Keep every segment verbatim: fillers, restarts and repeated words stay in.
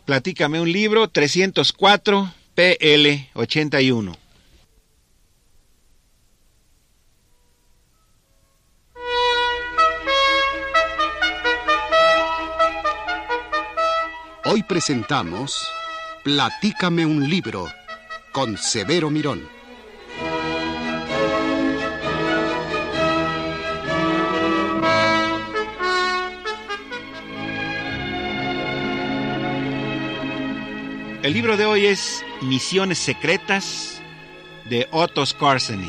Platícame un libro, trescientos cuatro, P L ochenta y uno. Hoy presentamos Platícame un libro con Severo Mirón. El libro de hoy es Misiones Secretas de Otto Skorzeny.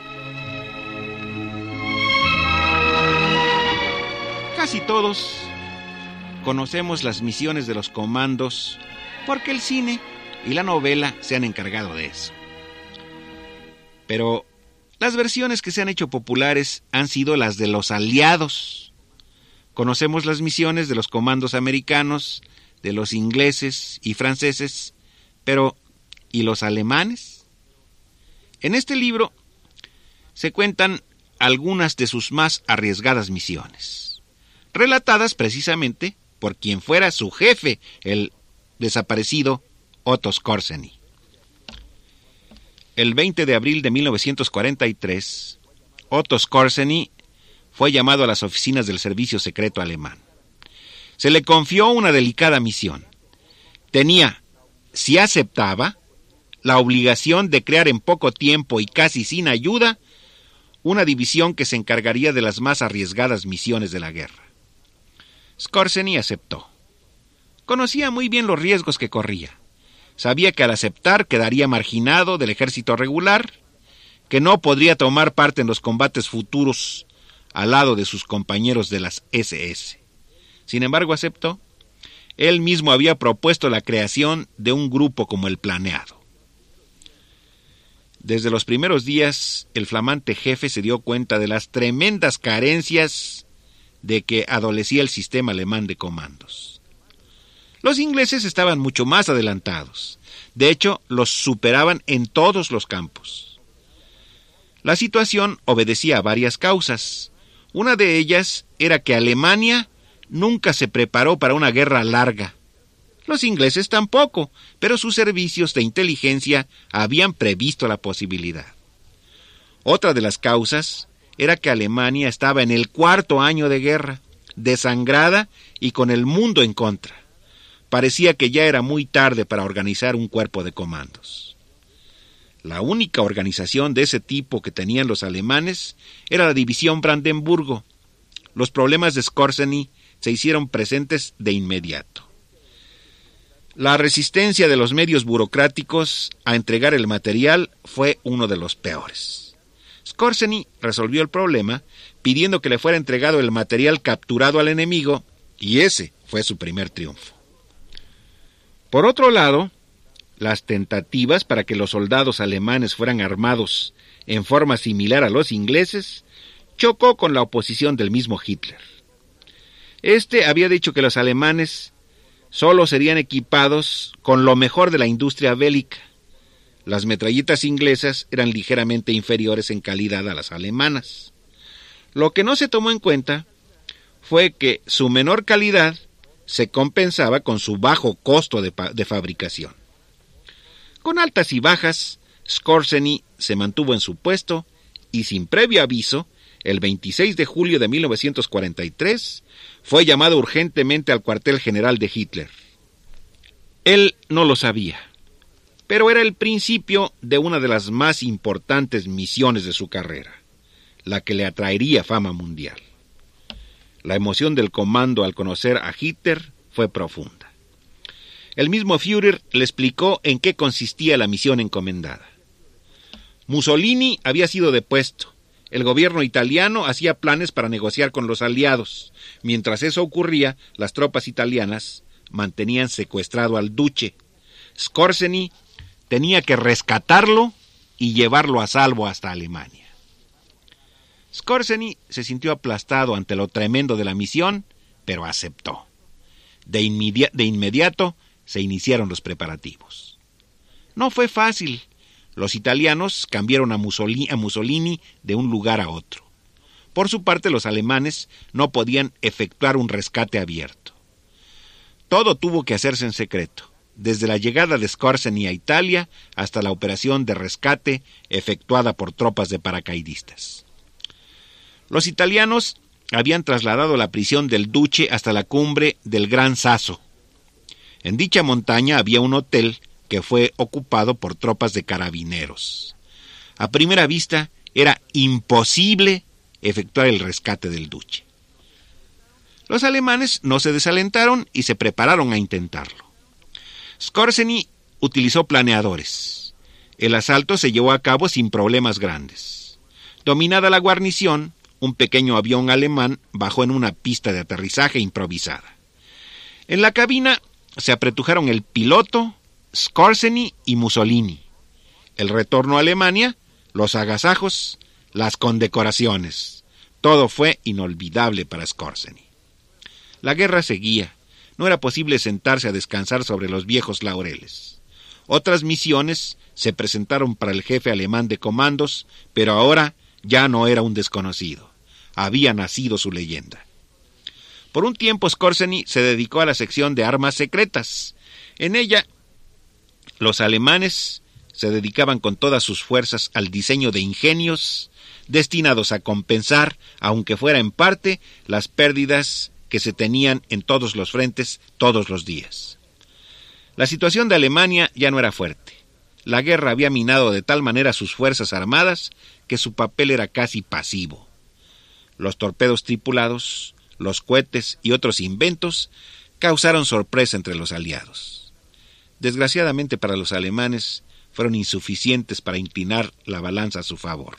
Casi todos conocemos las misiones de los comandos porque el cine y la novela se han encargado de eso. Pero las versiones que se han hecho populares han sido las de los aliados. Conocemos las misiones de los comandos americanos, de los ingleses y franceses, pero ¿y los alemanes? En este libro se cuentan algunas de sus más arriesgadas misiones, relatadas precisamente por quien fuera su jefe, el desaparecido Otto Skorzeny. El veinte de abril de mil novecientos cuarenta y tres, Otto Skorzeny fue llamado a las oficinas del servicio secreto alemán. Se le confió una delicada misión. Tenía, si aceptaba, la obligación de crear en poco tiempo y casi sin ayuda una división que se encargaría de las más arriesgadas misiones de la guerra. Skorzeny aceptó. Conocía muy bien los riesgos que corría. Sabía que al aceptar quedaría marginado del ejército regular, que no podría tomar parte en los combates futuros al lado de sus compañeros de las ese ese. Sin embargo, aceptó. Él mismo había propuesto la creación de un grupo como el planeado. Desde los primeros días, el flamante jefe se dio cuenta de las tremendas carencias de que adolecía el sistema alemán de comandos. Los ingleses estaban mucho más adelantados. De hecho, los superaban en todos los campos. La situación obedecía a varias causas. Una de ellas era que Alemania nunca se preparó para una guerra larga. Los ingleses tampoco, pero sus servicios de inteligencia habían previsto la posibilidad. Otra de las causas era que Alemania estaba en el cuarto año de guerra, desangrada y con el mundo en contra. Parecía que ya era muy tarde para organizar un cuerpo de comandos. La única organización de ese tipo que tenían los alemanes era la división Brandenburgo. Los problemas de Skorzeny se hicieron presentes de inmediato. La resistencia de los medios burocráticos a entregar el material fue uno de los peores. Skorzeny resolvió el problema pidiendo que le fuera entregado el material capturado al enemigo, y ese fue su primer triunfo. Por otro lado, las tentativas para que los soldados alemanes fueran armados en forma similar a los ingleses chocó con la oposición del mismo Hitler. Este había dicho que los alemanes solo serían equipados con lo mejor de la industria bélica. Las metralletas inglesas eran ligeramente inferiores en calidad a las alemanas. Lo que no se tomó en cuenta fue que su menor calidad se compensaba con su bajo costo de, pa- de fabricación. Con altas y bajas, Skorzeny se mantuvo en su puesto y sin previo aviso, el veintiséis de julio de mil novecientos cuarenta y tres, fue llamado urgentemente al cuartel general de Hitler. Él no lo sabía, pero era el principio de una de las más importantes misiones de su carrera, la que le atraería fama mundial. La emoción del comando al conocer a Hitler fue profunda. El mismo Führer le explicó en qué consistía la misión encomendada. Mussolini había sido depuesto. El gobierno italiano hacía planes para negociar con los aliados. Mientras eso ocurría, las tropas italianas mantenían secuestrado al duce. Skorzeny tenía que rescatarlo y llevarlo a salvo hasta Alemania. Skorzeny se sintió aplastado ante lo tremendo de la misión, pero aceptó. De, inmedia- de inmediato se iniciaron los preparativos. No fue fácil. Los italianos cambiaron a Mussolini, a Mussolini de un lugar a otro. Por su parte, los alemanes no podían efectuar un rescate abierto. Todo tuvo que hacerse en secreto, desde la llegada de Skorzeny a Italia hasta la operación de rescate efectuada por tropas de paracaidistas. Los italianos habían trasladado la prisión del Duce hasta la cumbre del Gran Sasso. En dicha montaña había un hotel que fue ocupado por tropas de carabineros. A primera vista era imposible efectuar el rescate del Duce. Los alemanes no se desalentaron y se prepararon a intentarlo. Skorzeny utilizó planeadores. El asalto se llevó a cabo sin problemas grandes. Dominada la guarnición, un pequeño avión alemán bajó en una pista de aterrizaje improvisada. En la cabina se apretujaron el piloto, Skorzeny y Mussolini. El retorno a Alemania, los agasajos, las condecoraciones. Todo fue inolvidable para Skorzeny. La guerra seguía. No era posible sentarse a descansar sobre los viejos laureles. Otras misiones se presentaron para el jefe alemán de comandos, pero ahora ya no era un desconocido. Había nacido su leyenda. Por un tiempo Skorzeny se dedicó a la sección de armas secretas. En ella, los alemanes se dedicaban con todas sus fuerzas al diseño de ingenios destinados a compensar, aunque fuera en parte, las pérdidas que se tenían en todos los frentes todos los días. La situación de Alemania ya no era fuerte. La guerra había minado de tal manera sus fuerzas armadas que su papel era casi pasivo. Los torpedos tripulados, los cohetes y otros inventos causaron sorpresa entre los aliados. Desgraciadamente para los alemanes, fueron insuficientes para inclinar la balanza a su favor.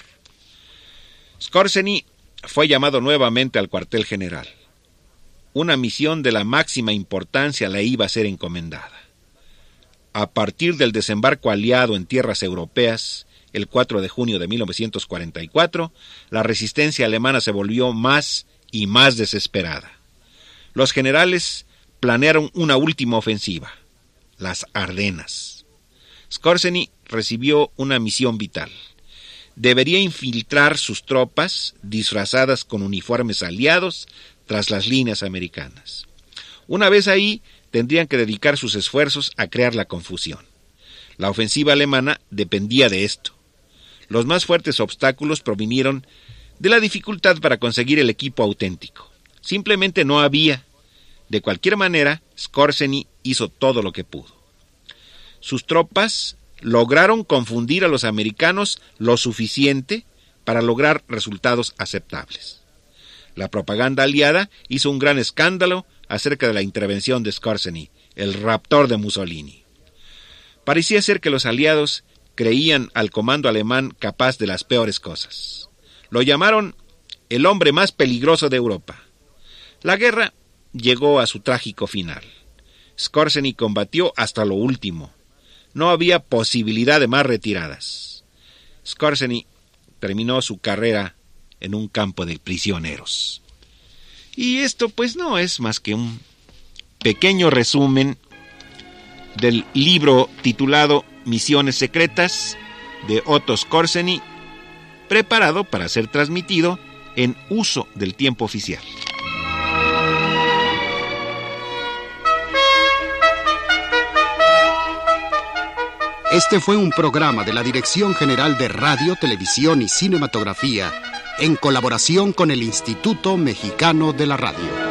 Skorzeny fue llamado nuevamente al cuartel general. Una misión de la máxima importancia le iba a ser encomendada. A partir del desembarco aliado en tierras europeas, el cuatro de junio de mil novecientos cuarenta y cuatro, la resistencia alemana se volvió más y más desesperada. Los generales planearon una última ofensiva, las Ardenas. Skorzeny recibió una misión vital. Debería infiltrar sus tropas, disfrazadas con uniformes aliados, tras las líneas americanas. Una vez ahí, tendrían que dedicar sus esfuerzos a crear la confusión. La ofensiva alemana dependía de esto. Los más fuertes obstáculos provinieron de la dificultad para conseguir el equipo auténtico. Simplemente no había. De cualquier manera, Skorzeny hizo todo lo que pudo. Sus tropas lograron confundir a los americanos lo suficiente para lograr resultados aceptables. La propaganda aliada hizo un gran escándalo acerca de la intervención de Skorzeny, el raptor de Mussolini. Parecía ser que los aliados creían al comando alemán capaz de las peores cosas. Lo llamaron el hombre más peligroso de Europa. La guerra llegó a su trágico final. Skorzeny combatió hasta lo último. No había posibilidad de más retiradas. Skorzeny terminó su carrera en un campo de prisioneros. Y esto pues no es más que un pequeño resumen del libro titulado Misiones Secretas de Otto Skorzeny, preparado para ser transmitido en uso del tiempo oficial. Este fue un programa de la Dirección General de Radio, Televisión y Cinematografía, en colaboración con el Instituto Mexicano de la Radio.